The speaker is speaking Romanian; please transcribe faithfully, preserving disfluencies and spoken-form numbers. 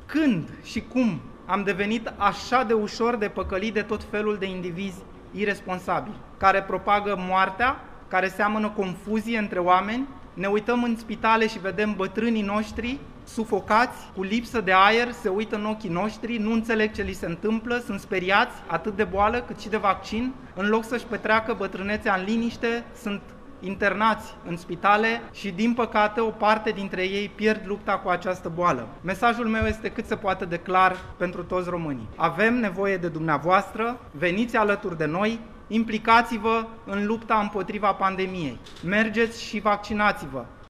Când și cum am devenit așa de ușor de păcălit de tot felul de indivizi irresponsabili, care propagă moartea, care seamănă confuzie între oameni? Ne uităm în spitale și vedem bătrânii noștri sufocați, cu lipsă de aer, se uită în ochii noștri, nu înțeleg ce li se întâmplă, sunt speriați atât de boală cât și de vaccin. În loc să-și petreacă bătrânețea în liniște, sunt internați în spitale și, din păcate, o parte dintre ei pierd lupta cu această boală. Mesajul meu este cât se poate de clar pentru toți românii. Avem nevoie de dumneavoastră, veniți alături de noi, implicați-vă în lupta împotriva pandemiei. Mergeți și vaccinați-vă.